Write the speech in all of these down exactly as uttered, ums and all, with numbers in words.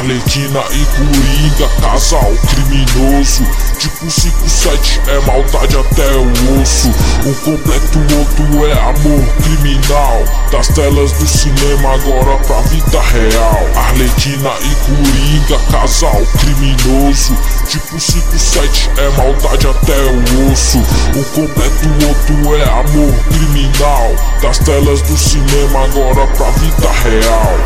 Arlequina e Coringa, casal criminoso. Tipo cinco sete é maldade até o osso. Um completa o outro é amor criminal. Das telas do cinema agora pra vida real. Arlequina e Coringa, casal criminoso. Tipo cinco sete é maldade até o osso. Um completa o outro é amor criminal. Das telas do cinema agora pra vida real.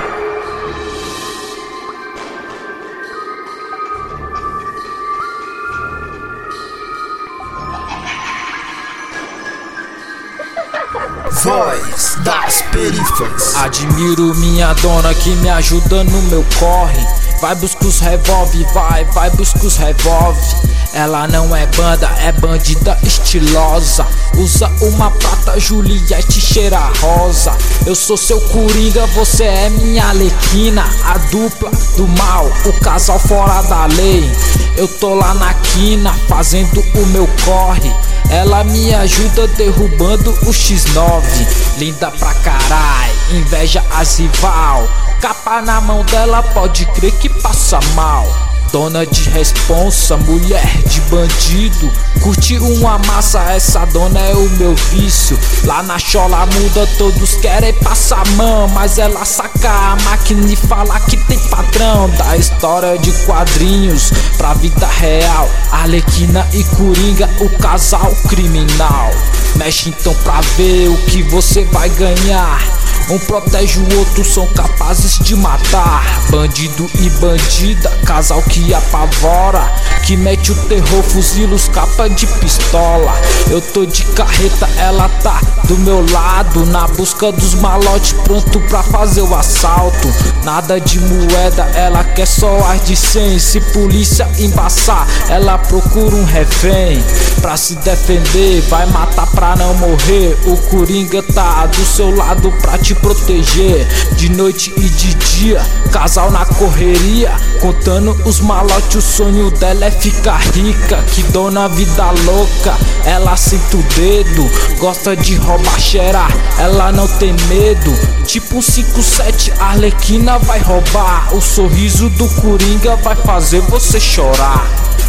Voz das periferias. Admiro minha dona que me ajuda no meu corre. Vai buscar os revolve, vai, vai buscar os revolve. Ela não é banda, é bandida estilosa. Usa uma prata, Juliette cheira rosa. Eu sou seu Coringa, você é minha Arlequina. A dupla do mal, o casal fora da lei. Eu tô lá na quina, fazendo o meu corre. Ela me ajuda derrubando o X nove. Linda pra carai, inveja as rival. Capa na mão dela, pode crer que passa mal. Dona de responsa, mulher de bandido. Curte uma massa, essa dona é o meu vício. Lá na chola muda, todos querem passar mão, mas ela saca a máquina e fala que tem patrão. Da história de quadrinhos pra vida real. Arlequina e Coringa, o casal criminal. Mexe então pra ver o que você vai ganhar. Um protege o outro, são capazes de matar. Bandido e bandida, casal que apavora. Que mete o terror, fuzila os capa de pistola. Eu tô de carreta, ela tá do meu lado. Na busca dos malotes, pronto pra fazer o assalto. Nada de moeda, ela quer só as de cem. Se polícia embaçar, ela procura um refém pra se defender, vai matar pra não morrer. O Coringa tá do seu lado pra te proteger. De noite e de dia, casal na correria, contando os malotes, o sonho dela é ficar rica. Que dona vida louca, ela sente o dedo. Gosta de roubar, cheirar, ela não tem medo. Tipo um cinco sete, Arlequina vai roubar. O sorriso do Coringa vai fazer você chorar.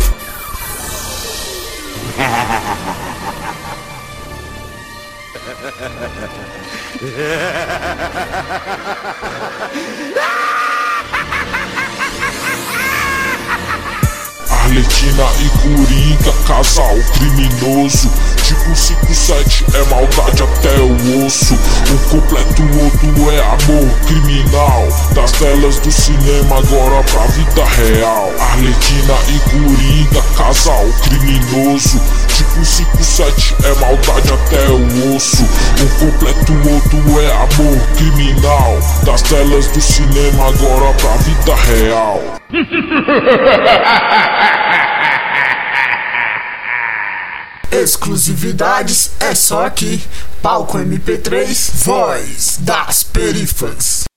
Arlequina e Coringa, casal criminoso. Tipo cinco sete é maldade até o osso. Um completa o outro é amor criminal. Das telas do cinema agora pra vida real. Arlequina e Coringa, casal criminoso. Tipo cinco sete é maldade até o osso. Um completa o outro é amor criminal. Das telas do cinema agora pra vida real. Exclusividades é só aqui. Palco M P três, voz das periferias.